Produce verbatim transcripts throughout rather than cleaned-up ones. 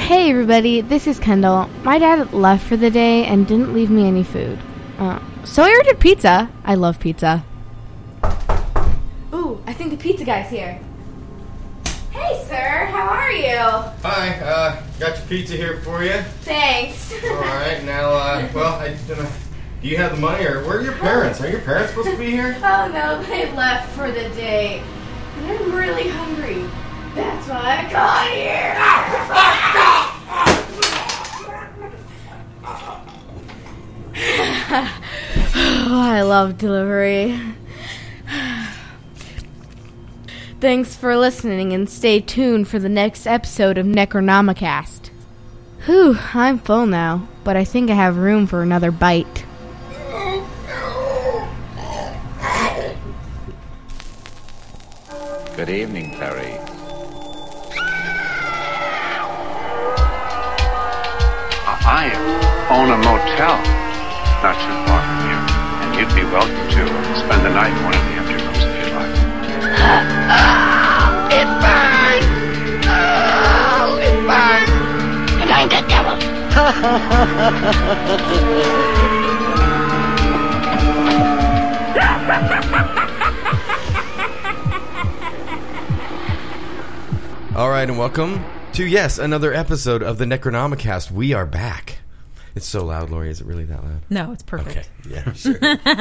Hey everybody, this is Kendall. My dad left for the day and didn't leave me any food. Uh, so I ordered pizza. I love pizza. Ooh, I think the pizza guy's here. Hey sir, how are you? Hi, uh, got your pizza here for you. Thanks. Alright, now, uh, well, I don't know. Do you have the money, or where are your parents? Are your parents supposed to be here? Oh no, they left for the day. And I'm really hungry. That's why I got here. Oh, I love delivery. Thanks for listening, and stay tuned for the next episode of Necronomicast. Whew, I'm full now, but I think I have room for another bite. Good evening, Terry. I own a motel not too far from here, and you'd be welcome to spend the night in one of the empty rooms if you'd like. It burns! Oh, it burns! And I'm the devil. All right, and welcome to, yes, another episode of the Necronomicast. We are back. It's so loud, Lori. Is it really that loud? No, it's perfect. Okay, yeah, sure.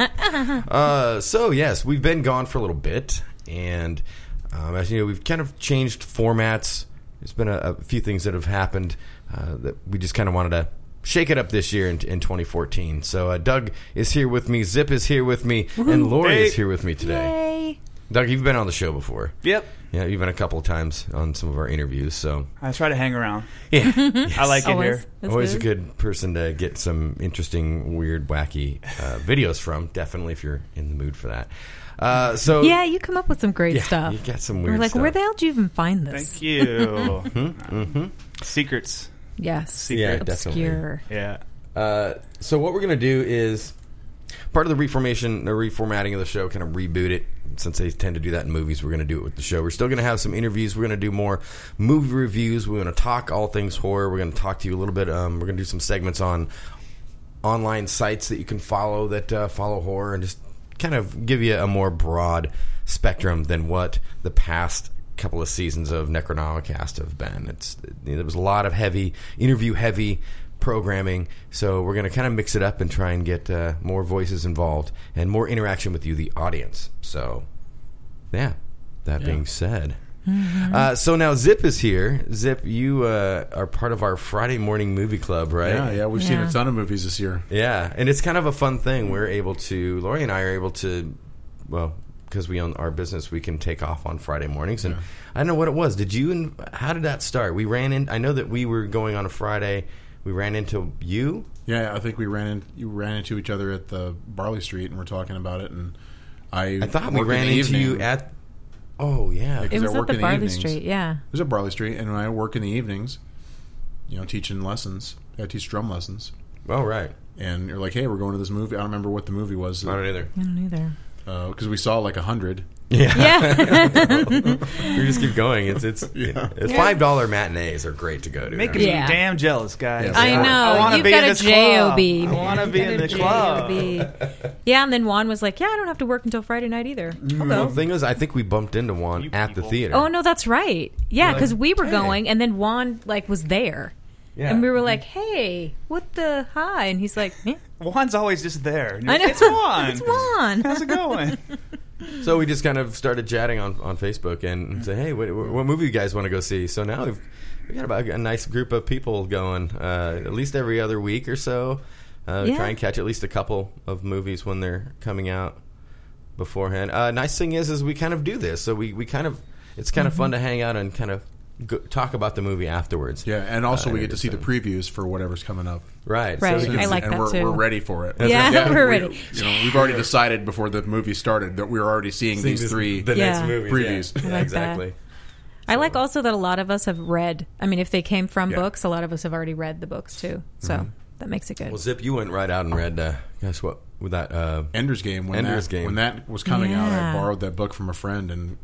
uh, so, yes, we've been gone for a little bit, and um, as you know, we've kind of changed formats. There's been a, a few things that have happened uh, that we just kind of wanted to shake it up this year in, in twenty fourteen. So, uh, Doug is here with me, Zip is here with me, Woo-hoo. and Lori hey. is here with me today. Yay. Doug, you've been on the show before. Yep. Yeah, you've been a couple of times on some of our interviews, so... I try to hang around. Yeah. Yes. I like it Always. here. That's Always good. a good person to get some interesting, weird, wacky uh, videos from, definitely if you're in the mood for that. Uh, so Yeah, you come up with some great yeah, stuff. you got some weird We're like, stuff. where the hell did you even find this? Thank you. mm-hmm. Secrets. Yes. Yeah, Obscure. Yeah. Uh, so what we're going to do is, part of the reformation, the reformatting of the show, kind of reboot it. Since they tend to do that in movies, we're going to do it with the show. We're still going to have some interviews. We're going to do more movie reviews. We're going to talk all things horror. We're going to talk to you a little bit. Um, we're going to do some segments on online sites that you can follow that uh, follow horror, and just kind of give you a more broad spectrum than what the past couple of seasons of Necronomicast have been. It's you know, there was a lot of heavy interview heavy programming, so we're going to kind of mix it up and try and get uh, more voices involved and more interaction with you, the audience. So, yeah, that yeah. being said. Mm-hmm. Uh, so now Zip is here. Zip, you uh, are part of our Friday morning movie club, right? Yeah, yeah, we've yeah. seen a ton of movies this year. Yeah, and it's kind of a fun thing. We're able to, Lori and I are able to, well, because we own our business, we can take off on Friday mornings. And yeah. I don't know what it was. Did you, how did that start? We ran in, I know that we were going on a Friday. We ran into you? Yeah, I think we ran in, you ran into each other at the Barley Street and we're talking about it. And I I thought we ran in into evening. you at. Oh yeah, yeah it was at the Barley the Street. Yeah, it was at Barley Street, and when I work in the evenings, you know, teaching lessons. I teach drum lessons. Oh right. And you're like, hey, we're going to this movie. I don't remember what the movie was. I don't either. I don't either. Because uh, we saw like a hundred. Yeah, yeah. We just keep going. It's it's yeah. it's five dollar matinees are great to go to. Making yeah. me damn jealous, guys. Yeah. I know. I want to You've be got in a this job. I want to be in the club. Yeah, and then Juan was like, "Yeah, I don't have to work until Friday night either." I'll go. The thing is, I think we bumped into Juan you at people. the theater. Oh no, that's right. Yeah, because like, we were hey. going, and then Juan like was there. Yeah. And we were like, "Hey, what the hi?" And he's like, eh. "Juan's always just there." I know. It's Juan. It's Juan. How's it going? So we just kind of started chatting on, on Facebook and mm-hmm. say, "Hey, what, what movie you guys want to go see?" So now we've we got about a nice group of people going uh, at least every other week or so. Uh, yeah. Try and catch at least a couple of movies when they're coming out beforehand. Uh, nice thing is, is we kind of do this, so we, we kind of it's kind mm-hmm. of fun to hang out and kind of go, talk about the movie afterwards. Yeah, and also uh, we get to see the previews for whatever's coming up. Right, right. So I like and that we're, too. We're ready for it. Yeah, yeah we're we, ready. You know, we've already decided before the movie started that we were already seeing, seeing these three the yeah. next movies. previews. Yeah, I yeah like exactly. That. I like also that a lot of us have read. I mean, if they came from yeah. books, a lot of us have already read the books too. So mm-hmm. that makes it good. Well, Zip, you went right out and read. Uh, guess what? With that uh, Ender's Game. When Ender's that, Game. When that was coming yeah. out, I borrowed that book from a friend and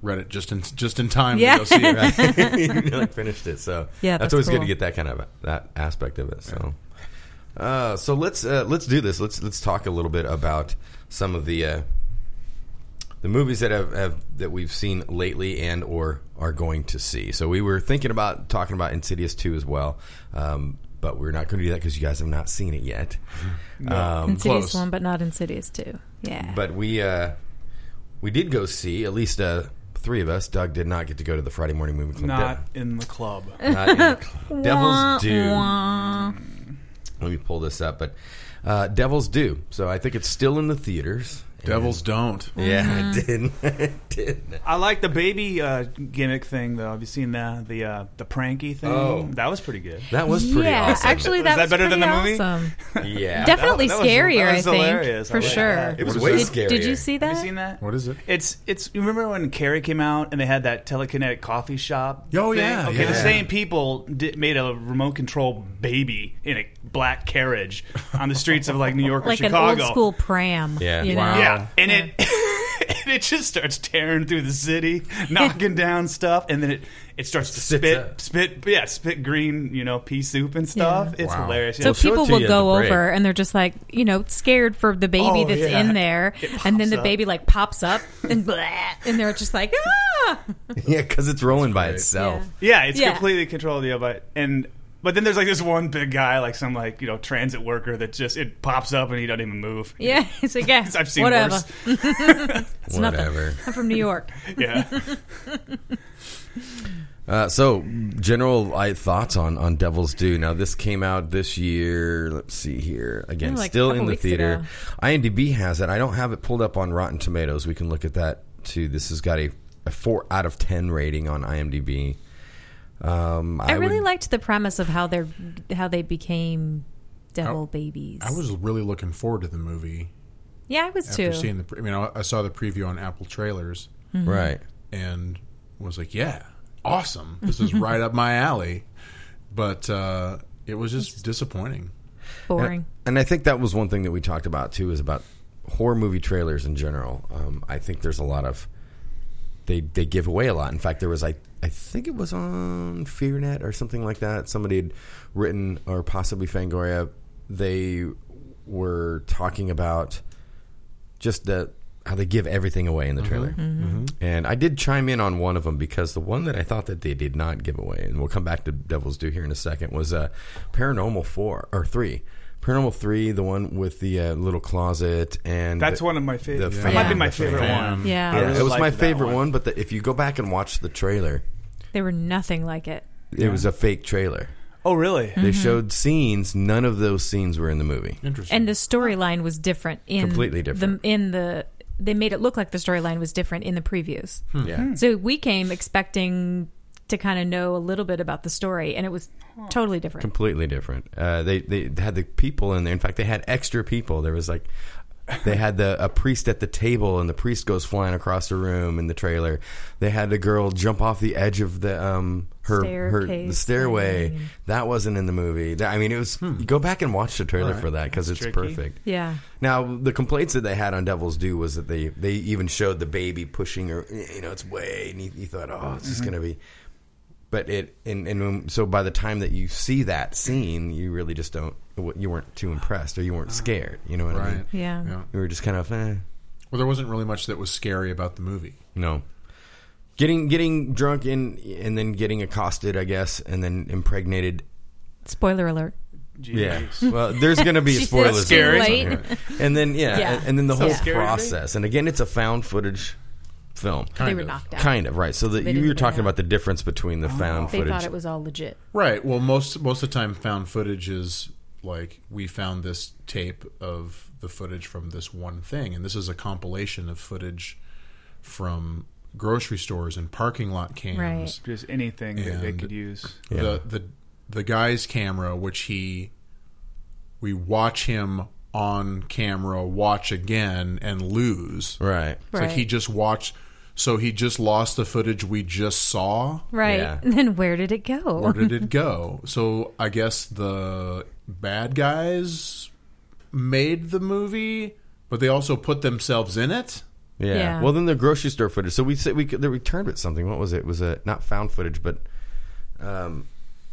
read it just in just in time Yeah. to go see it. Right? You like finished it, so Yeah, that's, that's always good cool. to get that kind of that aspect of it. So, uh, so let's uh, let's do this. Let's let's talk a little bit about some of the uh, the movies that have, have that we've seen lately and or are going to see. So we were thinking about talking about Insidious two as well, um, but we're not going to do that because you guys have not seen it yet. Um, Insidious close. one, but not Insidious two. Yeah. But we uh, we did go see at least uh, three of us. Doug did not get to go to the Friday morning movie club. Not in the club. De- not in the club. Devil's Due. Wah. Let me pull this up, but uh, Devil's Due. So I think it's still in the theaters. Devils don't. Yeah, Mm-hmm. it didn't. It didn't. I like the baby uh, gimmick thing, though. Have you seen that? The uh, the pranky thing? Oh. That was pretty good. That was pretty yeah, awesome. actually, Was that, that was better than pretty the movie? awesome. Yeah. Definitely That was- scarier, that was I think, hilarious. I for like sure. that. It was What way is Did, scarier. did you see that? Have you seen that? What is it? It's it's. You remember when Carrie came out and they had that telekinetic coffee shop? Oh, thing? yeah, Okay, yeah. the same people did, made a remote control baby in a black carriage on the streets of like New York or Like Chicago. an old school pram. Yeah. You know? Wow. Yeah, and it and it just starts tearing through the city, knocking down stuff, and then it it starts to Spits spit up. spit yeah spit green you know pea soup and stuff. Yeah. It's Wow. hilarious. So We'll show it people to will you at go the break. over and they're just like, you know, scared for the baby Oh, that's yeah. in there, It and then pops the up. baby like pops up and blah, and they're just like, ah. Yeah, because it's rolling by great. itself. Yeah, it's Yeah. completely controlled. Yeah, but and but then there's like this one big guy, like some like you know transit worker that just it pops up and he doesn't even move. Yeah, it's like, yeah, I've seen whatever. worse. It's nothing. Whatever. I'm from New York. Yeah, Uh, so, general I, thoughts on, on Devil's Due. Now, this came out this year. Let's see here. Again, Yeah, like a still couple in the weeks theater. ago. IMDb has it. I don't have it pulled up on Rotten Tomatoes. We can look at that, too. This has got a, a four out of ten rating on IMDb. Um, I, I really would, liked the premise of how they're how they became devil babies. I was really looking forward to the movie yeah, I was after too. seeing the. I mean, I, I saw the preview on Apple Trailers Right. and was like, "Yeah, awesome! This is right up my alley." But uh, it was just disappointing. Boring. And I think that was one thing that we talked about, too, is about horror movie trailers in general. Um, I think there's a lot of... They, they give away a lot. In fact, there was, I, I think it was on FearNet or something like that. Somebody had written, or possibly Fangoria, they were talking about just the how they give everything away in the trailer. And I did chime in on one of them because the one that I thought that they did not give away, and we'll come back to Devil's Due here in a second, was uh, Paranormal four or three. Paranormal three, the one with the uh, little closet, and that's the, one of my favorite. the That might be fan- my the favorite fan. one. Yeah. I Yeah, really it was my liked that favorite one. one. But the, if you go back and watch the trailer, They were nothing like it. it was a fake trailer. Oh, really? They showed scenes. None of those scenes were in the movie. Interesting. And the storyline was different in Completely different. The, in the they made it look like the storyline was different in the previews. Yeah. So we came expecting to kind of know a little bit about the story, and it was totally different. Completely different. Uh, they they had the people in there. In fact, they had extra people. There was like they had the a priest at the table, and the priest goes flying across the room in the trailer. They had a girl jump off the edge of the um her her the Staircase stairway. thing. That wasn't in the movie. That- I mean, it was. You go back and watch the trailer All right. for that because it's tricky. perfect. Yeah. Now, the complaints that they had on Devil's Due was that they, they even showed the baby pushing her, you know, it's way, and you, you thought, oh, it's just going to be. But it, and, and so by the time that you see that scene, you really just don't, you weren't too impressed or you weren't scared. You know what I mean? right. Yeah. Yeah. You were just kind of, eh, Well, there wasn't really much that was scary about the movie. no. Getting getting drunk and, and then getting accosted, I guess, and then impregnated. Spoiler alert. Yeah. Jeez. Well, there's going to be She spoilers. said scary. on late. here. And then, yeah, Yeah. And, and then the So whole scary to me. process. And again, it's a found footage film. They Kind were of. knocked out. Kind of, right. So that They you didn't were talking bring out- about the difference between the found They footage. thought it was all legit. Right. Well, most most of the time, found footage is like we found this tape of the footage from this one thing, and this is a compilation of footage from grocery stores and parking lot cams. Right. Just anything that they And- could use. Yeah. The the the guy's camera, which he we watch him on camera watch again and lose. Right. It's like he Right. just watched. So he just lost the footage we just saw. Right. Yeah. And then where did it go? Where did it go? So I guess the bad guys made the movie, but they also put themselves in it. Yeah. Yeah. Well, then the grocery store footage. So we said we could, they returned it something. What was it? Was it not found footage, but um,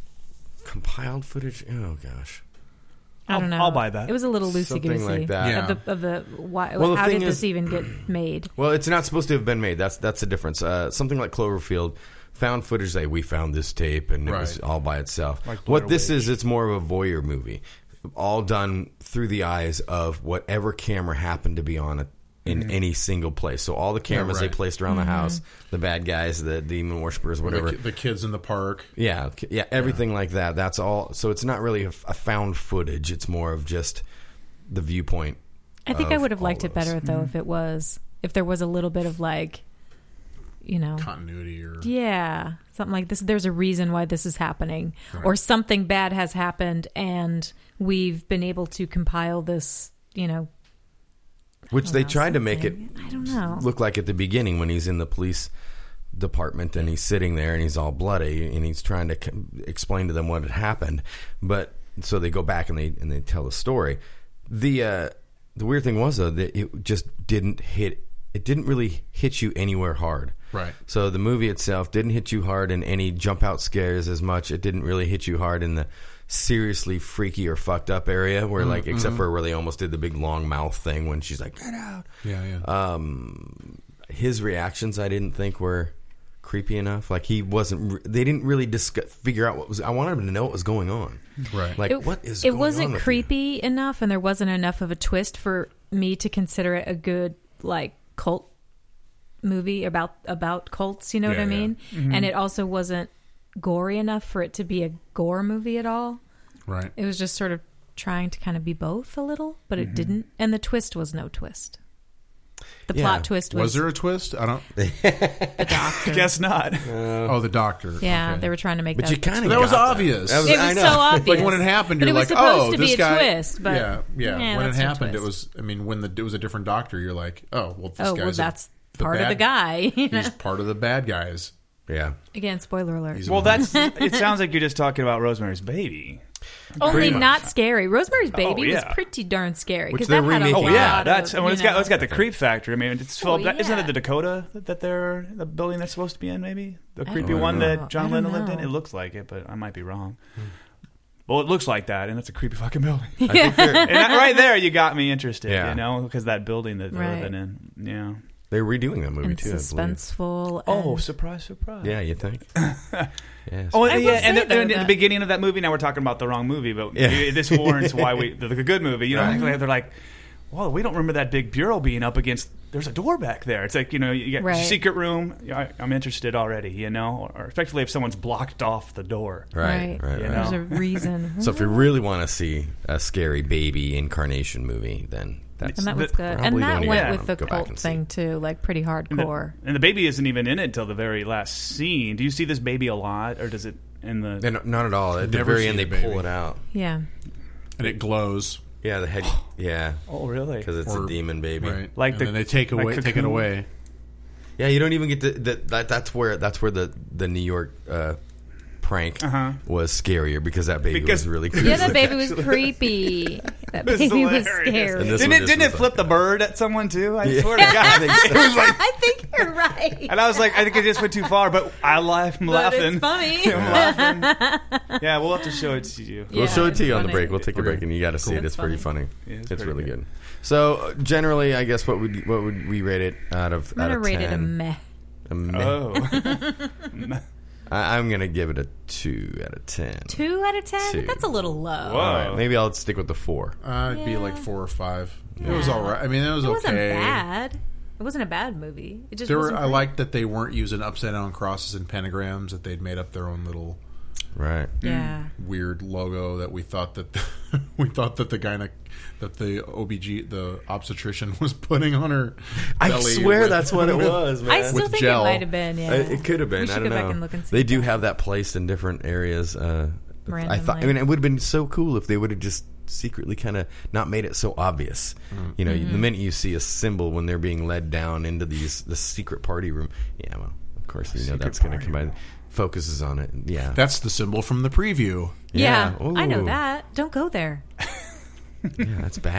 compiled footage? Oh gosh. I don't know. I'll, I'll buy that. It was a little loosey Something goosey like that. Yeah. of the of the why. Well, the how thing did is- this even get made? Well, it's not supposed to have been made. That's that's the difference. Uh, something like Cloverfield, found footage. Like we found this tape, and it was Right. all by itself. Like what Blair this Witch. is, it's more of a voyeur movie, all done through the eyes of whatever camera happened to be on it in Mm-hmm. any single place. So all the cameras Yeah, right. they placed around the house, the bad guys, the demon worshippers, whatever. The, the kids in the park. Yeah, k- yeah, everything like that. That's all. So it's not really a, a found footage. It's more of just the viewpoint. I think I of would have all liked of it better us. though if it was if there was a little bit of like, you know, Continuity or yeah, something like this. There's a reason why this is happening, or something bad has happened, and we've been able to compile this. You know, Which they know, tried to make it something. I don't know. look like at the beginning when he's in the police department and he's sitting there and he's all bloody and he's trying to c- explain to them what had happened. But so they go back and they and they tell the story. The uh, the weird thing was though that it just didn't hit. It didn't really hit you anywhere hard. Right. So the movie itself didn't hit you hard in any jump out scares as much. It didn't really hit you hard in the seriously freaky or fucked up area where like except for where they almost did the big long mouth thing when she's like get out. yeah, yeah. Um, his reactions I didn't think were creepy enough. Like he wasn't. Re- they didn't really discuss, figure out what was. I wanted him to know what was going on. Right. Like It- what is it going wasn't on with you? creepy enough, and there wasn't enough of a twist for me to consider it a good like cult movie about about cults. You know what Yeah, I yeah. mean? And it also wasn't gory enough for it to be a gore movie at all. right. It was just sort of trying to kind of be both a little, but it didn't. And the twist was no twist. The Yeah. plot twist was, Was there a twist? I don't. the doctor. Guess not. Oh, the doctor. yeah, Okay. they were trying to make But that. you kind of But that was obvious. That was, it I was know. so obvious. Like when it happened, but you're it was like, supposed "Oh, to this be a guy." twist. But yeah, yeah. eh, when it that's no happened, it twist. was. I mean, when the it was a different doctor, you're like, "Oh, well, this Oh guy's well, a- that's the part of the bad- guy. He's part of the bad guys." Yeah. Again, spoiler alert. He's a- Well, that's. It sounds like you're just talking about Rosemary's Baby. Only Pretty much. not scary. Rosemary's Baby Oh, yeah. was pretty darn scary Which because they're that had a remaking. Oh lot yeah, of, that's. I mean, you it's got. know- It's got the creep factor. I mean, it's Oh, that, isn't yeah. it the Dakota that they're the building that's supposed to be in? Maybe the I creepy don't one know. that John I don't Lennon lived in. know. It looks like it, but I might be wrong. Well, it looks like that, and it's a creepy fucking building. I think they're, And that, right there, you got me interested. Yeah. You know, because that building that they're Right. living in. Yeah. they're redoing that movie and too. I believe. suspenseful. Oh, and- surprise, surprise. Yeah, you think? Yes. Oh, I yeah, will and, say, the, though, and at the that- beginning of that movie, now we're talking about the wrong movie, but Yeah. maybe this warrants why we the, the good movie. You know, Right. they're like, well, we don't remember that big bureau being up against. There's a door back there. It's like, you know, you get Right. secret room. I, I'm interested already. You know, or, or especially if someone's blocked off the door. right, right, right. You There's know. a reason. So if you really want to see a scary baby incarnation movie, then that's and that was the- good. probably And the that one you went gotta with the go back cult and see. thing too, like pretty And the, hardcore. and the baby isn't even in it until the very last scene. Do you see this baby a lot, or does it in the? They don't- not at all. At the Never very seen end, they the baby. pull it out. Yeah. and it glows. Yeah, the head. Yeah, Oh, really? because it's Or- a demon baby. Right. Like and the- then they take like away, take it Cocoon. away. Yeah, you don't even get the, the that. That's where that's where the the New York uh, prank Uh-huh. was scarier because that baby Because- was really creepy. Yeah, that baby was creepy. That It was baby was hilarious. scary. And this Didn't one it? just Didn't it was flip like- the bird at someone too? I Yeah. swear to God. I think so. It was like, I think you're right. and I was like, I think it just went too far, but I laugh, I'm But laughing. it's funny. I'm laughing. Yeah, we'll have to show it to you. Yeah, We'll show it it's to you on the funny. break. We'll take a Okay. break, and you got to see Cool. it. It's It's pretty funny. funny. Yeah, it's it's pretty really good. good. So uh, generally, I guess what would what would we rate it out of I'm out gonna of rate it a ten? meh. A meh. Oh. I, I'm gonna give it a two out of ten. Two out of ten? Two. That's a little low. Whoa. All right, maybe I'll stick with the four. Uh, it'd be Yeah. like four or five. It Yeah. was all right. I mean, it was It okay. wasn't bad. It wasn't a bad movie. It just There were, wasn't I great. liked that they weren't using upside down crosses and pentagrams. That they'd made up their own little Right. Yeah. weird logo that we thought that the, we thought that the gyne that the O B G the obstetrician was putting on her I belly swear with- that's what it with- was, man. I still With think gel. it might have been, yeah. Uh, It could have been. We should I don't go know. back and look and see they do that. have that placed in different areas. Uh, I thought. I Randomly. mean, it would have been so cool if they would have just secretly kind of not made it so obvious. You know, Mm-hmm. the minute you see a symbol when they're being led down into these the secret party room, yeah, well, of course you know Secret that's going to party combine. Focuses on it. Yeah. That's the symbol from the preview. Yeah, Yeah. I know Ooh. that. Don't go there. Yeah, that's bad.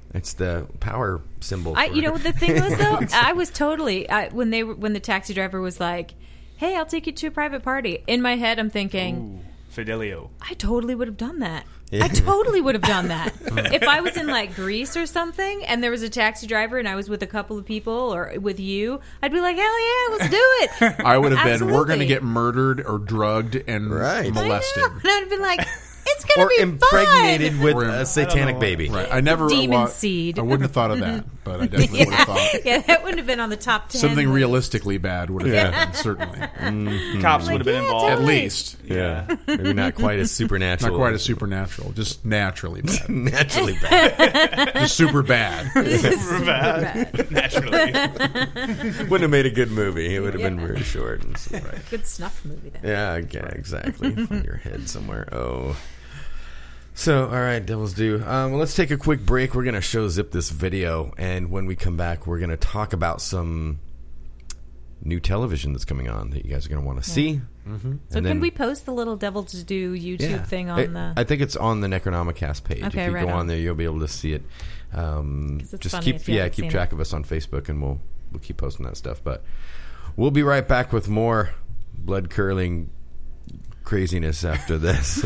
It's the power symbol. I, for- you know what the thing was though? I was totally I, when they were, when the taxi driver was like, "Hey, I'll take you to a private party." In my head, I'm thinking, Ooh, Fidelio. I totally would have done that. Yeah. I totally would have done that. If I was in like Greece or something and there was a taxi driver and I was with a couple of people or with you, I'd be like, hell yeah, let's do it. I would have been, we're going to Absolutely. get murdered or drugged and Right. molested. I know. And I'd have been like, it's going or to be impregnated fun. with Or- a satanic know. baby. Right. I never Demon wa- seed. I wouldn't have thought of that, but I definitely would have thought Yeah, that wouldn't have been on the top ten. something list. realistically bad would have Yeah. happened, certainly. Cops Like, would have been yeah, involved. At totally. least. Yeah, maybe not quite as supernatural. Not quite as supernatural, just naturally bad. naturally bad. Just super bad. Super bad. Naturally. Wouldn't have made a good movie. It would have been very short. And so, right. Good snuff movie then. Yeah, yeah, exactly. Find your head somewhere. Oh. So, all right, Devil's Due. Um, well, let's take a quick break. We're going to show Zip this video, and when we come back, we're going to talk about some new television that's coming on that you guys are going to want to see. Mm-hmm. So can we post the little Devil to Do YouTube thing on I, the... I think it's on the Necronomicast page. Okay, if you right go on on. there, you'll be able to see it. Um, 'Cause it's just funny keep if you yeah, haven't keep seen track it. of us on Facebook, and we'll we'll keep posting that stuff. But we'll be right back with more blood curling craziness after this.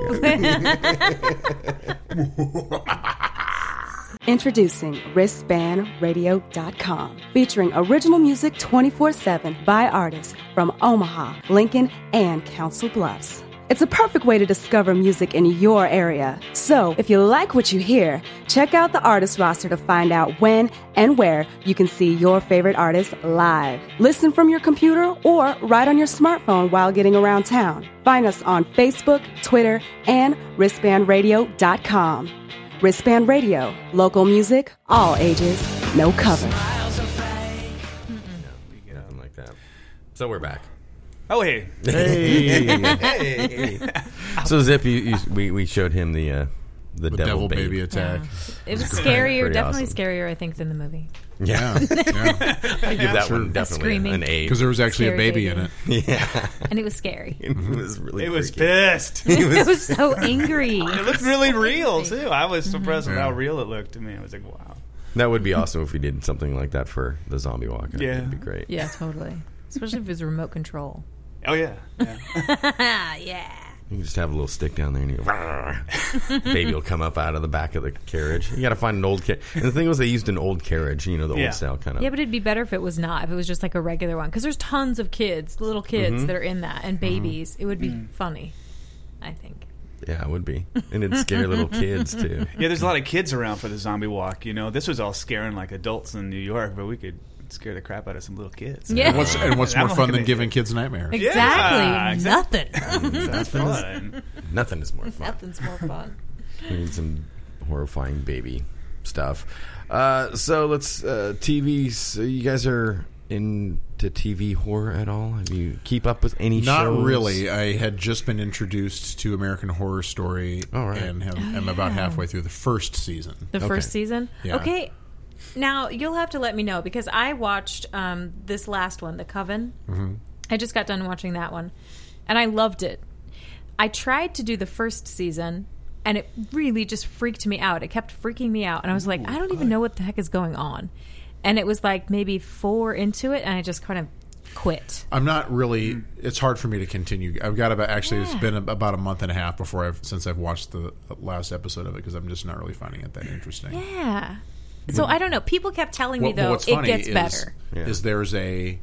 Introducing wristband radio dot com, featuring original music twenty-four seven by artists from Omaha, Lincoln, and Council Bluffs. It's a perfect way to discover music in your area. So, if you like what you hear, check out the artist roster to find out when and where you can see your favorite artists live. Listen from your computer or right on your smartphone while getting around town. Find us on Facebook, Twitter, and wristband radio dot com. Wristband Radio, local music, all ages, no cover. Nothing like that. So we're back. Oh, hey. Hey. Hey. So Zip, you, you, we we showed him the uh, the, The devil, devil baby. baby attack. It was scarier, Pretty definitely awesome. scarier, I think, than the movie. Yeah, Yeah. Yeah. I give that Sure. one definitely Screaming. an A. Because there was actually a Scary baby, baby. in it. Yeah, And it was scary. it was really. It was freaky. pissed. It was so angry. It looked really real, too. I was impressed with Yeah. how real it looked to me. I was like, wow. That would be awesome if we did something like that for the Zombie Walk. I think Yeah. it'd be great. Yeah, totally. Especially if it was remote control. Oh, yeah. yeah. Yeah. You can just have a little stick down there, and you go, baby will come up out of the back of the carriage. You got to find an old carriage. And the thing was, they used an old carriage, you know, the Yeah. old style kind of. Yeah, but it'd be better if it was not. If it was just like a regular one. Because there's tons of kids, little kids Mm-hmm. that are in that, and babies. It would be funny, I think. Yeah, it would be, and it'd scare little kids too. Yeah, there's a lot of kids around for the zombie walk. You know, this was all scaring like adults in New York, but we could scare the crap out of some little kids. Yeah. And what's, and what's I'm more not fun gonna than giving kids nightmares? Exactly. exactly. Nothing. That's fun. Nothing is more fun. Nothing's more fun. We need some horrifying baby stuff. Uh, so let's uh, T V. So you guys are into T V horror at all? Have you keep up with any Not shows? really. I had just been introduced to American Horror Story Oh, right. and have, am about halfway through the first season. The Okay. first season? Yeah. Okay. Now, you'll have to let me know because I watched um, this last one, The Coven. Mm-hmm. I just got done watching that one, and I loved it. I tried to do the first season, and it really just freaked me out. It kept freaking me out, and I was like, I don't even know what the heck is going on. And it was like maybe four into it, and I just kind of quit. I'm not really. It's hard for me to continue. I've got about actually. It's Yeah. been about a month and a half before I've since I've watched the last episode of it because I'm just not really finding it that interesting. Yeah. So I don't know. People kept telling me, What- but though, what's it funny gets is, better. Yeah. is there's a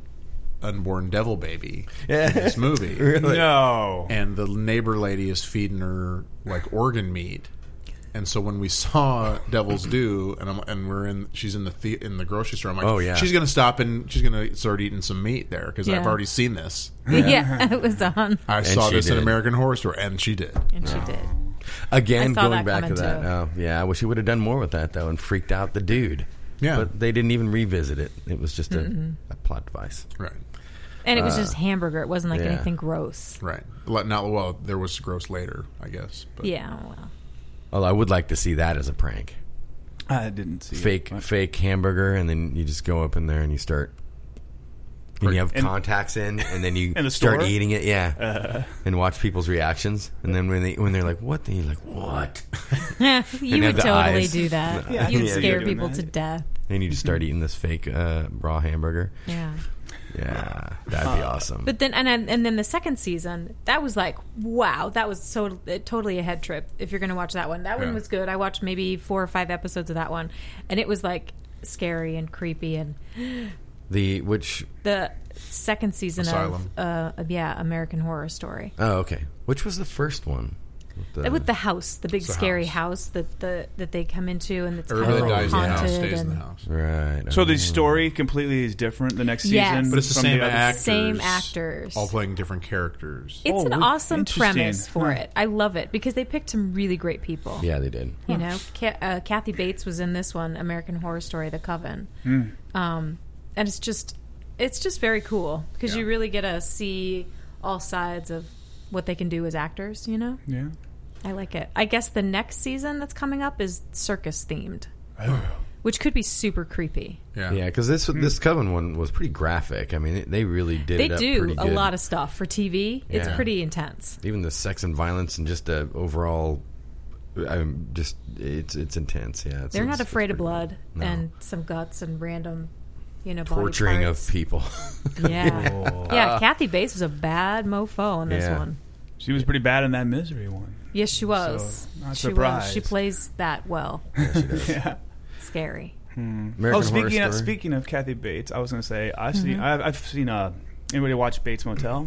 unborn devil baby Yeah. in this movie, No. and the neighbor lady is feeding her like organ meat. And so when we saw Devil's Due, and I'm, and we're in, she's in the, the in the grocery store. I'm like, Oh, yeah. she's gonna stop and she's gonna start eating some meat there because I've Yeah. already seen this. Yeah, it was on. I saw she this in did. American Horror Story, and she did. And she did. Again, I saw going that back to coming, that. too. Oh, yeah, I wish he would have done more with that though, and freaked out the dude. Yeah. but they didn't even revisit it. It was just a, a plot device. Right, And it was just hamburger. It wasn't like yeah. anything gross. right. Le- Not well. There was gross later, I guess. But Yeah, well. Although I would like to see that as a prank. I didn't see Fake, it. fake hamburger, and then you just go up in there and you start And you have And- contacts in, and then you In the start store? eating it, yeah, Uh, and watch people's reactions. And then when they when they're like, "What?" Then you're like, "What?" you And would have the totally eyes. do that. Yeah, You'd yeah, scare you're doing people that. to death. And you just start eating this fake uh, raw hamburger. Yeah. Yeah, that'd be awesome. But then, and and then the second season, that was like, wow, that was so totally a head trip. If you're going to watch that one, that Yeah. one was good. I watched maybe four or five episodes of that one, and it was like scary and creepy. And the which the second season Asylum. of, uh, yeah, American Horror Story. oh okay, which was the first one? With With the house, the big It's a scary house. house, that the that they come into, and it's kind Everybody of like dies in the house, haunted. stays in and the house. right. so oh. the story completely is different the next season? Yes. But it's the from same other- actors. Same actors. All playing different characters. It's Oh, an awesome interesting. premise for Huh. it. I love it because they picked some really great people. Yeah, they did. You know, Ca- uh, Kathy Bates was in this one, American Horror Story: The Coven, Hmm. um, and it's just, it's just very cool because Yeah. you really get to see all sides of what they can do as actors. You know, Yeah. I like it. I guess the next season that's coming up is circus themed, Oh. which could be super creepy. Yeah. Yeah, because this this Coven one was pretty graphic. I mean, it, they really did. They it up do pretty a good. lot of stuff for T V. It's Yeah. pretty intense. Even the sex and violence and just uh, overall, I'm just it's it's intense. Yeah, it's, They're it's- not it's afraid of pretty blood good. No. and some guts and random, you know, body torturing parts. of people. Yeah, yeah. Kathy Bates was a bad mofo in this Yeah. one. She was pretty bad in that Misery one. Yes, she was. So, not she surprised. was. She plays that well. Yeah. Scary. American oh, Horror speaking of, Story. speaking of Kathy Bates, I was going to say I've Mm-hmm. seen I've, I've seen uh anybody watch Bates Motel?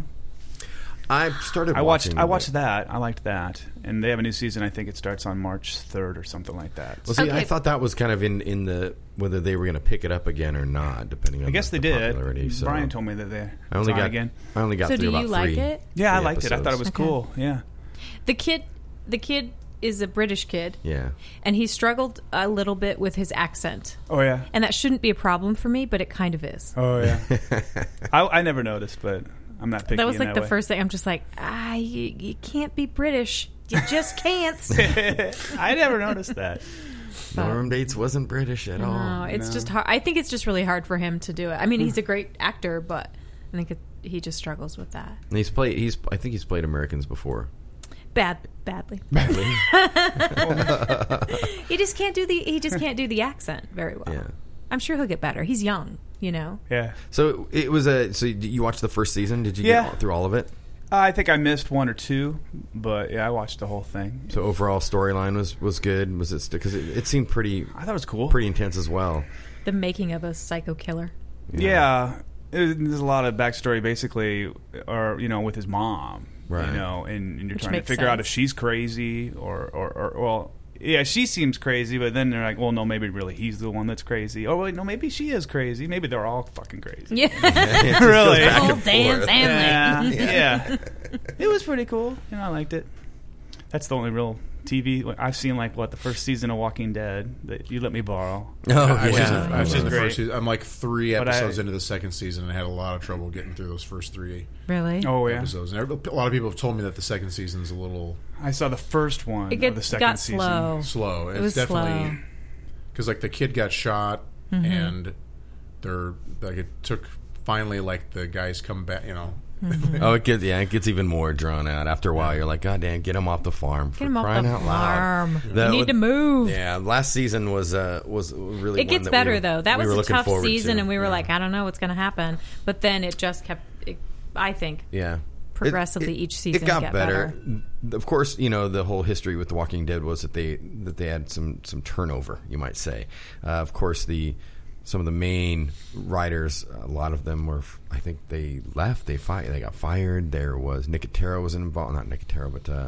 I started. I watched watching I it. watched that. I liked that, and they have a new season. I think it starts on March third or something like that. Well, see, I Okay. thought that was kind of in, in the whether they were going to pick it up again or not, depending on. I guess the, they the did. Popularity, so. Brian told me that they. I only it's on got again. I only got So through do about you like three. it? Yeah, I three liked it. I thought it was Okay. cool. Yeah. The kid, the kid is a British kid, Yeah, and he struggled a little bit with his accent, Oh yeah. and that shouldn't be a problem for me, but it kind of is. Oh yeah. I, I never noticed, but I'm not picky. That was in like that the way. first thing. I'm just like, ah, you, you can't be British. You just can't. I never noticed that. Norm Bates wasn't British at all. No, it's No. just hard. I think it's just really hard for him to do it. I mean, he's a great actor, but I think it, he just struggles with that. And he's played. He's. I think he's played Americans before. Bad, badly. Badly. He just can't do the. He just can't do the accent very well. Yeah. I'm sure he'll get better. He's young, you know. Yeah. So it was a. So you watched the first season? Did you Yeah. get all, through all of it? I think I missed one or two, but yeah, I watched the whole thing. So overall storyline was was good. Was it because it, it seemed pretty I thought it was cool. pretty intense as well. The making of a psycho killer. Yeah, it, there's a lot of backstory, basically, or you know, with his mom, Right. You know, and, and you're Which trying to makes figure out if sense. she's crazy or, or, or, well, yeah, she seems crazy, but then they're like, well, no, maybe really he's the one that's crazy. Oh, wait, no, maybe she is crazy. Maybe they're all fucking crazy. Yeah. It just Really? goes back Whole and damn forth. family. Yeah, yeah. It was pretty cool. You know, I liked it. That's the only real T V I've seen. Like what the first season of Walking Dead that you let me borrow. Oh I've yeah. seen, I've Which seen is the great. first season. I'm like three But I- episodes into the second season and I had a lot of trouble getting through those first three Really? Oh yeah, episodes. And every- a lot of people have told me that the second season's a little I saw the first one It get, of the second got season. slow. slow. It It's was definitely slow. because like the kid got shot Mm-hmm. and they're like it took finally like the guys come back. You know, Oh, it gets yeah, it gets even more drawn out. After a while, you're like, God damn, get him off the farm. Get for him off crying the out loud. farm. That You need would- to move. Yeah, last season was uh was really. It one gets that better we were- though. That we was were a looking tough forward season, to. and we were Yeah. like, I don't know what's going to happen. But then it just kept, it, I think, yeah. progressively It- it- each season it got get better. Of course, you know the whole history with The Walking Dead was that they that they had some some turnover, you might say. Uh, of course, the some of the main writers, a lot of them were, I think they left. They fi- they got fired. There was Nicotero was involved, not Nicotero, but uh,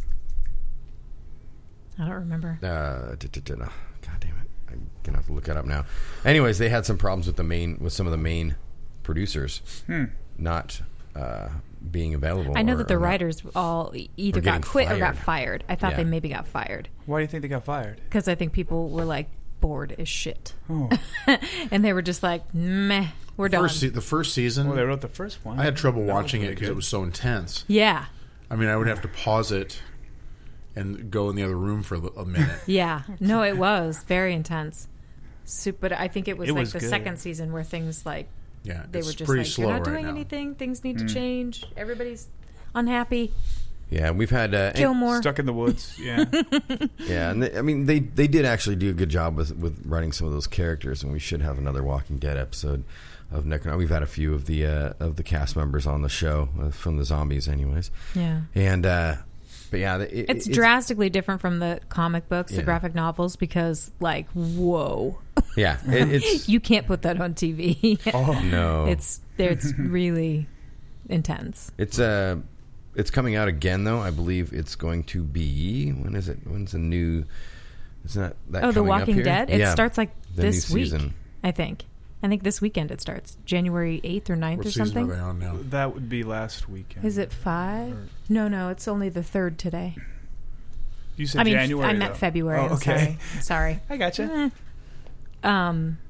I don't remember. uh, d- d- d- uh, God damn it, I'm gonna have to look that up now. Anyways, they had some problems with the main with some of the main producers not uh, being available. I know or- that the or not- writers all e- either Or getting got quit or got fired. fired. I thought Yeah. they maybe got fired Why do you think they got fired? because I think people were like bored as shit, Oh, and they were just like, meh, we're done. first se- the first season. well, they wrote the first one. I had trouble That was watching it really because good. it was so intense. Yeah, I mean, I would have to pause it and go in the other room for a li- a minute. yeah. No, it was very intense. Super, but I think it was It like was the good. second season where things like Yeah, they it's were just pretty like, slow you're not right doing now. anything. Things need Mm. to change. Everybody's unhappy. Yeah, we've had uh, Kill more. Stuck in the woods. Yeah. Yeah, and they, I mean they they did actually do a good job with with writing some of those characters, and we should have another Walking Dead episode of Necronomicon. We've had a few of the uh, of the cast members on the show uh, from the zombies, anyways. Yeah. And uh, but yeah, it, It's, it's drastically different from the comic books, Yeah. the graphic novels, because, like, whoa. Yeah, it, it's You can't put that on T V. oh no, It's it's really intense. it's uh it's coming out again though. I believe it's going to be when is it? When's the new? It's not that. Oh, The coming up Walking here? Dead? It Yeah, starts, like, the this new week, season. I think. I think this weekend it starts. January eighth or ninth What or season something. are they on now? That would be last weekend. Is it five? No, no, it's only the third today. You said I mean, January. I meant though. February. Oh, I'm okay. sorry. I'm sorry. I gotcha. Eh. Um,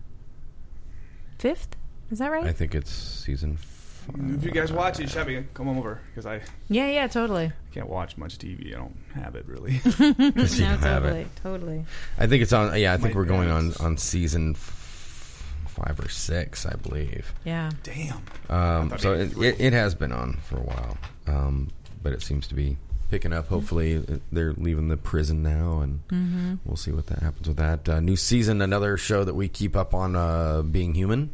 fifth? Is that right? I think it's season. Five. If you guys watch it, Chevy, come over because I yeah, yeah, totally. can't watch much T V. I don't have it really. You no, have totally, it. totally. I think it's on. Yeah, I think My we're going on parents. on season f- five or six, I believe. Yeah. Damn. Um, thought so maybe it, three. it, it has been on for a while, um, but it seems to be picking up. Hopefully, it- they're leaving the prison now, and Mm-hmm. we'll see what that happens with that. Uh, new season, another show that we keep up on, uh, Being Human.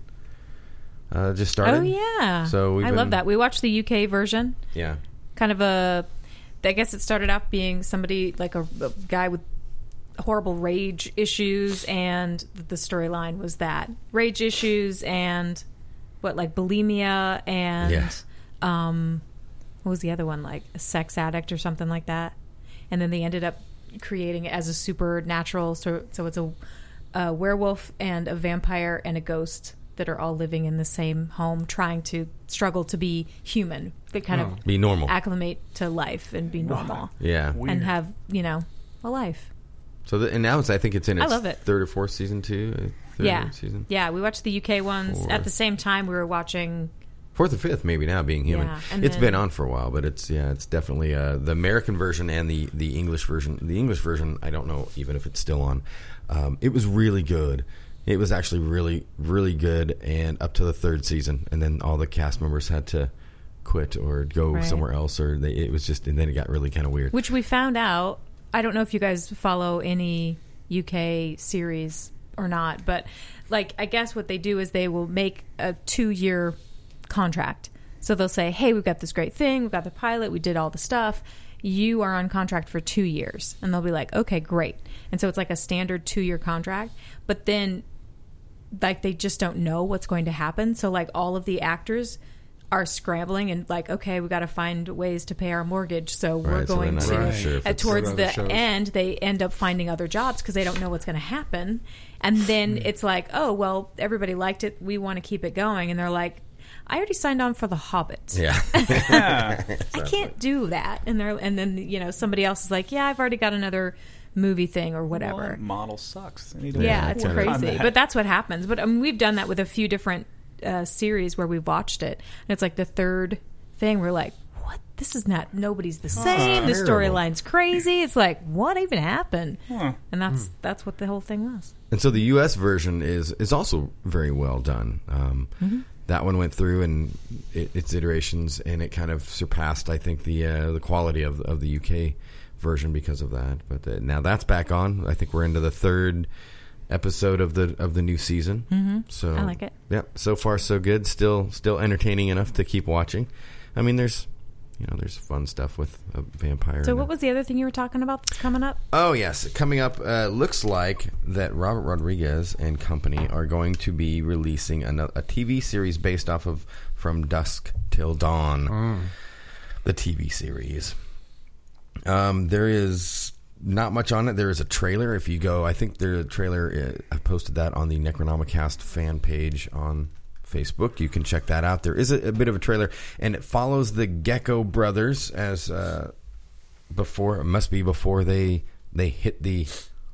Uh, just started. Oh yeah. So we've I been- love that. We watched the U K version. Yeah. Kind of a. I guess it started off being somebody like a, a guy with horrible rage issues, and the storyline was that rage issues and what, like bulimia and Yeah. um, what was the other one, like a sex addict or something like that, and then they ended up creating it as a supernatural. So so it's a, a werewolf and a vampire and a ghost that are all living in the same home, trying to struggle to be human. They kind Oh. of Be normal. acclimate to life and be normal Yeah. Weird. and have, you know, a life. So the, and now it's. I think it's in I its love it. third or fourth season too. uh, Third Yeah. Season. Yeah, we watched the U K ones Fourth. at the same time we were watching. Fourth or fifth, maybe now. Being Human. Yeah, and It's then- been on for a while, but it's yeah, it's definitely uh, the American version and the the English version. The English version, I don't know even if it's still on. Um, it was really good. It was actually really, really good, and up to the third season, and then all the cast members had to quit or go Right. somewhere else, or they, it was just, and then it got really kind of weird. Which we found out. I don't know if you guys follow any U K series or not, but like I guess what they do is they will make a two-year contract. So they'll say, "Hey, we've got this great thing. We've got the pilot. We did all the stuff. You are on contract for two years." And they'll be like, "Okay, great." And so it's like a standard two-year contract. But then, like, they just don't know what's going to happen. So like all of the actors are scrambling and like, okay, we got to find ways to pay our mortgage. So we're Right, so going they're to, not even sure if uh, it's- towards Other the shows. end, they end up finding other jobs because they don't know what's going to happen. And then it's like, oh, well, everybody liked it. We want to keep it going. And they're like, I already signed on for The Hobbit. Yeah. Yeah. I can't do that. And they're, and then, you know, somebody else is like, yeah, I've already got another movie thing or Well, whatever. that model sucks. They need to Yeah, Yeah, it's kinda- on crazy. that. But that's what happens. But um, we've done that with a few different uh, series where we've watched it. And it's like the third thing. We're like, what? This is not, nobody's the same. The terrible. storyline's crazy. It's like, what even happened? Huh. And that's that's what the whole thing was. And so the U S version is is also very well done. Um, Mm-hmm. That one went through and it, its iterations, and it kind of surpassed, I think, the uh, the quality of of the U K version because of that. But uh, now that's back on. I think we're into the third episode of the of the new season. Mm-hmm. So I like it. Yep. So far, so good. Still still entertaining enough to keep watching. I mean, there's you know there's fun stuff with a vampire. So and what a- was the other thing you were talking about that's coming up? Oh, yes. Coming up, uh, looks like that Robert Rodriguez and company are going to be releasing a, a T V series based off of From Dusk Till Dawn, the T V series. Um, there is not much on it. There is a trailer. If you go, I think the trailer, uh, I posted that on the Necronomicast fan page on Facebook. You can check that out. There is a, a bit of a trailer, and it follows the Gecko brothers as... Uh, before it must be before they they hit the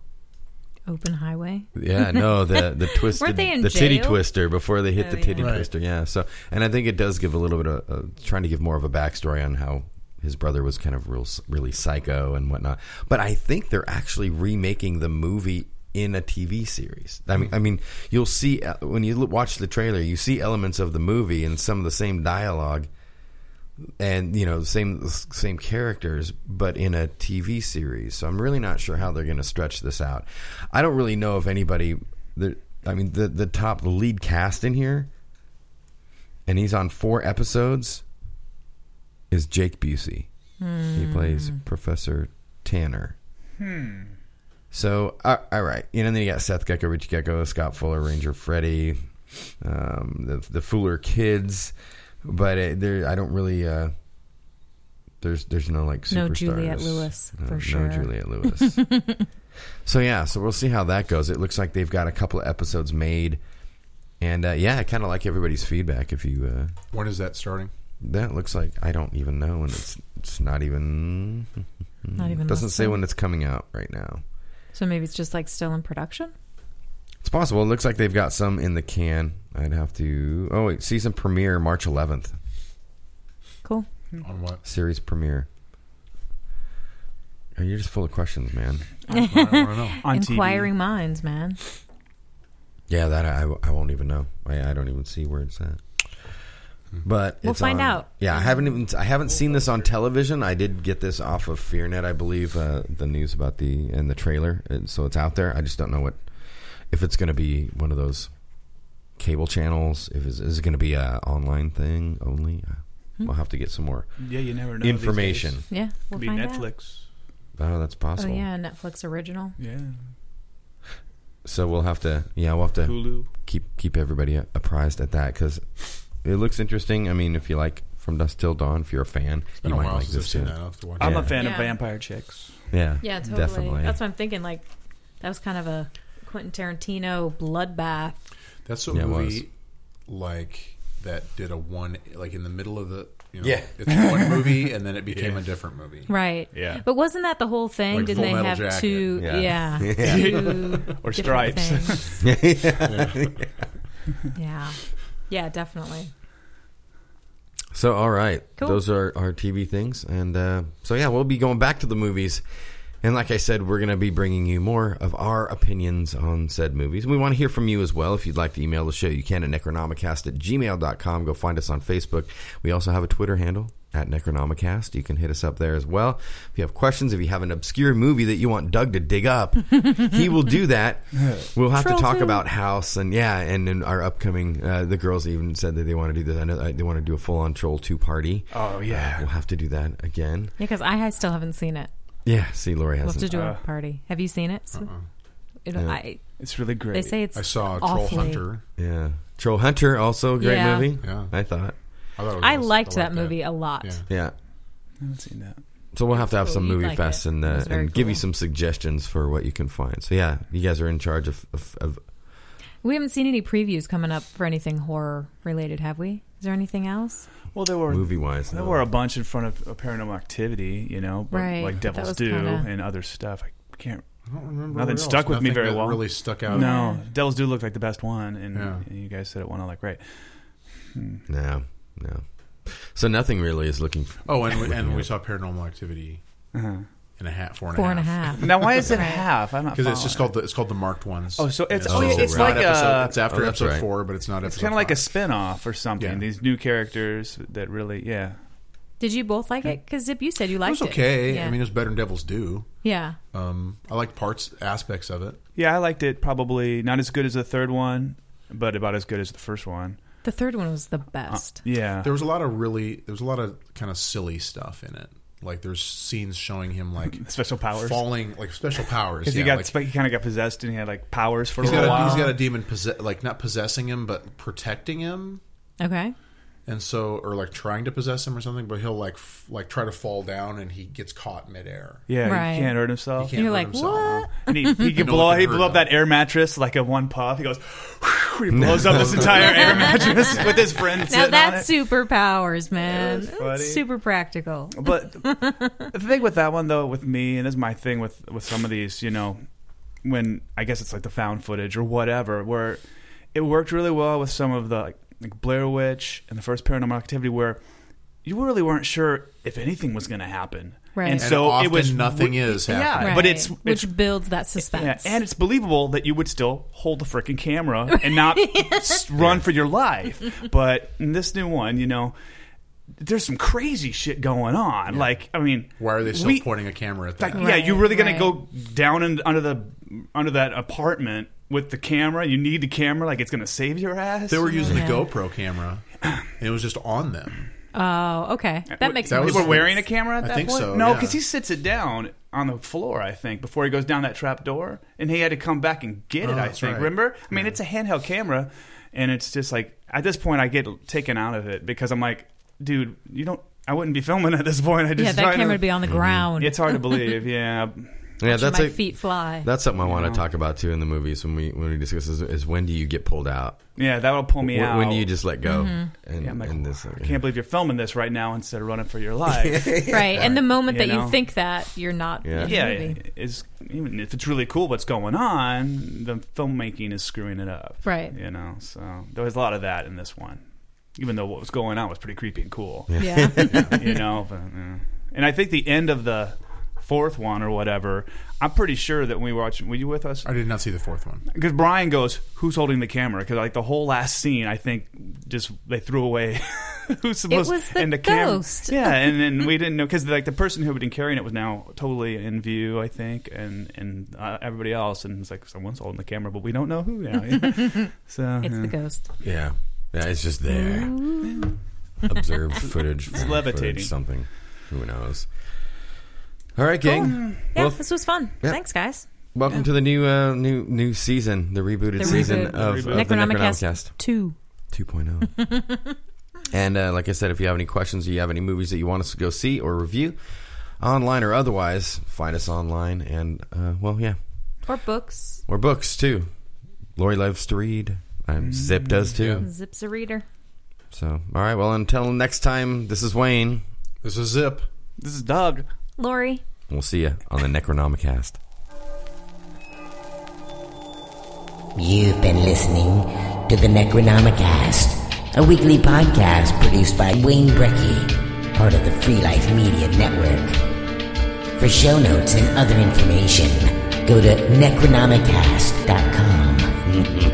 Open Highway. yeah no the the twisted Weren't they in the titty jail? twister before they hit Oh, the yeah. titty Right. twister. Yeah, so and I think it does give a little bit of uh, trying to give more of a backstory on how his brother was kind of real really psycho and whatnot. But I think they're actually remaking the movie in a T V series. I mean, I mean, you'll see when you watch the trailer, you see elements of the movie and some of the same dialogue, and you know, same same characters, but in a T V series. So I'm really not sure how they're going to stretch this out. I don't really know if anybody. I mean, the the top lead cast in here, and he's on four episodes, is Jake Busey. Hmm. He plays Professor Tanner. Hmm. So, uh, all right. You know, and then you got Seth Gecko, Rich Gecko, Scott Fuller, Ranger Freddy, um, the the Fuller kids. But it, there, I don't really. Uh, there's there's no like superstars. No Juliette Lewis no, for no sure. No Juliette Lewis. So yeah, so we'll see how that goes. It looks like they've got a couple of episodes made, and uh, yeah, I kind of like everybody's feedback. If you, uh, when is that starting? That looks like I don't even know, and it's it's not even. Not even doesn't say listed. when it's coming out right now. So maybe it's just like still in production. It's possible. It looks like they've got some in the can. I'd have to. Oh wait, season premiere March eleventh. Cool. On what? Series premiere. Oh, you're just full of questions, man. I want to know. On Inquiring T V. minds, man. Yeah, that I, I won't even know. I, I don't even see where it's at. But We'll it's find on- out. Yeah, I haven't even I haven't seen this on television. I did get this off of FearNet, I believe, uh, the news about the and the trailer. And so it's out there. I just don't know what if it's going to be one of those cable channels. If it's, is it going to be a online thing only? Hmm. We'll have to get some more Yeah, you never know. information. These days. Yeah, we'll Could be find out. Netflix. Oh, that's Oh possible. yeah, Netflix original. Yeah. So we'll have to. Yeah, we'll have to Hulu. keep keep everybody apprised at that because it looks interesting. I mean, if you like From Dusk Till Dawn, if you're a fan, It's been you a might while like since I've this seen too. that. I'll have to watch I'm Yeah. a fan Yeah. of vampire chicks. Yeah, Yeah, totally. definitely. That's what I'm thinking. Like that was kind of a Quentin Tarantino bloodbath. That's a Yeah, it movie like that did a one like in the middle of the you know, Yeah. it's one movie and then it became a different movie. Right. Yeah. But wasn't that the whole thing? Like Didn't Full they Metal have Jacket. two? Yeah. Yeah. Yeah. Two Or different Stripes. things. yeah. Yeah. Yeah, definitely. So, all right. Cool. Those are our T V things. And uh, so, yeah, we'll be going back to the movies. And like I said, we're going to be bringing you more of our opinions on said movies. We want to hear from you as well. If you'd like to email the show, you can at necronomicast at gmail dot com. Go find us on Facebook. We also have a Twitter handle at Necronomicast. You can hit us up there as well. If you have questions, if you have an obscure movie that you want Doug to dig up, he will do that. We'll have Troll to talk two. about House and yeah, and in our upcoming, uh, the girls even said that they want to do this. I know they want to do a full-on Troll two party. Oh, yeah. Uh, we'll have to do that again. Yeah, because I still haven't seen it. Yeah, see, Lori We'll have hasn't. to do Uh, a party. Have you seen it? Uh-uh. It- Yeah. I, It's really great. they say it's I saw Troll awfully- Hunter. Yeah, Troll Hunter, also a great Yeah. movie. Yeah. I thought. I, thought it was I nice. liked I that movie a lot. Yeah. Yeah. I haven't seen that. So we'll have to have Cool, some you'd movie like fests it. and It uh, was very and give you cool. some suggestions for what you can find. So yeah, you guys are in charge of. of, of We haven't seen any previews coming up for anything horror related, have we? Is there anything else? Well, there were movie wise. there were a bunch in front of uh, Paranormal Activity, you know, but Right. like That Devil's was Due kinda- and other stuff. I can't. I don't remember. Nothing what else. stuck with me Nothing very that well. Really stuck out. No, Devil's Due looked like the best one, and, Yeah. and you guys said it won. I'm like, great. Hmm. No, no. So nothing really is looking. Oh, and we, and looking we at- saw Paranormal Activity Uh-huh. in a half, four and Four a half. and a half. Now, why is it Right. half? I'm not Because it's just following. called the it's called the marked ones. Oh, so it's- And oh, yeah, it's not like episode, a- it's after Oh, that's episode right. four, but it's not It's episode. kind of like a five. spin-off or something. Yeah. These new characters that really, yeah. Did you both like it? Because Zip, you said you It liked was it. okay. Yeah. I mean, it's better than Devil's Due. yeah. Um, I liked parts, aspects of it. Yeah, I liked it. Probably not as good as the third one, but about as good as the first one. The third one was the Uh, best. yeah. There was a lot of really, there was a lot of kind of silly stuff in it. Like there's scenes showing him like Special powers. falling, like special powers. Because Yeah, he got, like, spe- he kind of got possessed and he had like powers for he's a little got a, while. he's got a demon, posse- like not possessing him, but protecting him. Okay. And so, or like trying to possess him or something, but he'll like f- like try to fall down and he gets caught midair. yeah, Right. he can't hurt himself. He can't You're hurt like, himself. what? And he, he can No blow. one can He hurt blew up him. that air mattress like a one puff. He goes, he blows up this entire air mattress with his friend Now sitting on that's it. superpowers, man. That was funny. That's super practical. But the thing with that one, though, with me, and this is my thing with with some of these, you know, when I guess it's like the found footage or whatever, where it worked really well with some of the like, like Blair Witch and the first Paranormal Activity, where you really weren't sure if anything was going to happen. Right. And And so often it was nothing is yeah, happening. Right. but it's, which it's builds that suspense. yeah, and it's believable that you would still hold the freaking camera and not s- run for your life. But in this new one, you know, there's some crazy shit going on. Like, I mean, Why are they still we- pointing a camera at that? like, yeah, you're really going right. to go down in, under the under that apartment with the camera. You need the camera, like it's going to save your ass. They were using Yeah. the GoPro camera, and it was just on them. Oh, okay. That makes That more was- They were sense. wearing a camera at I that think point? so, No, yeah. because he sits it down on the floor, I think, before he goes down that trap door. And he had to come back and get it, Oh, I that's think. right. Remember? I mean, it's a handheld camera. And it's just like, at this point, I get taken out of it because I'm like, dude, you don't, I wouldn't be filming at this point. I just Yeah, that trying camera to- would be on the ground. It's hard to believe, yeah. Yeah, Watching that's my a, feet fly. that's something I want know. to talk about too in the movies when we when we discuss is, is when do you get pulled out? Yeah, that'll pull me When, out. when do you just let go? Mm-hmm. And, Yeah, I'm like, and this, I can't believe you're filming this right now instead of running for your life. Right. And the moment You that know? you think that, you're not Yeah. in yeah, the movie. is even if it's really cool what's going on, the filmmaking is screwing it up. Right. You know, so there was a lot of that in this one. Even though what was going on was pretty creepy and cool. Yeah. You know, but, uh, and I think the end of the fourth one or whatever, I'm pretty sure that when we watched, were you with us? I did not see the fourth one. Because Brian goes, "Who's holding the camera?" Because like the whole last scene, I think just they threw away who's supposed. was the and the camera- ghost. Yeah, and then we didn't know because like the person who had been carrying it was now totally in view, I think, and and uh, everybody else, and it's like someone's holding the camera, but we don't know who now. So It's yeah. the ghost. yeah, yeah, it's just there. Observed footage, from levitating. footage, something. Who knows? All right, gang. Yeah, Well, this was fun. yeah. Thanks, guys. welcome to the new uh, new new season, the rebooted The season reboot. of, of the Necronomicast Necronomicast two. two point oh. And uh, like I said, if you have any questions, or you have any movies that you want us to go see or review, online or otherwise, find us online. And uh, well, yeah, Or books. or books too. Lori loves to read. Um, Zip does too. Zip's a reader. So, all right. Well, until next time, this is Wayne. This is Zip. This is Doug. Lori. We'll see you on the Necronomicast. You've been listening to the Necronomicast, a weekly podcast produced by Wayne Brecky, part of the Free Life Media Network. For show notes and other information, go to necronomicast dot com.